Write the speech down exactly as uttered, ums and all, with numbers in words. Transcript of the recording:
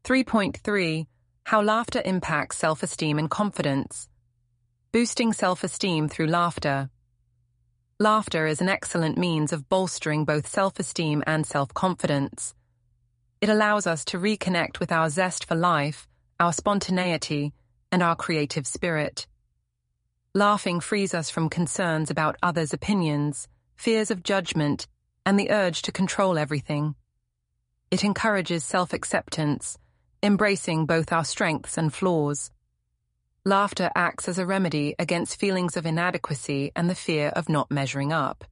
three point three. How laughter impacts self-esteem and confidence. Boosting self-esteem through laughter. Laughter is an excellent means of bolstering both self-esteem and self-confidence. It allows us to reconnect with our zest for life, our spontaneity, and our creative spirit. Laughing frees us from concerns about others' opinions, fears of judgment, and the urge to control everything. It encourages self-acceptance, embracing both our strengths and flaws. Laughter acts as a remedy against feelings of inadequacy and the fear of not measuring up.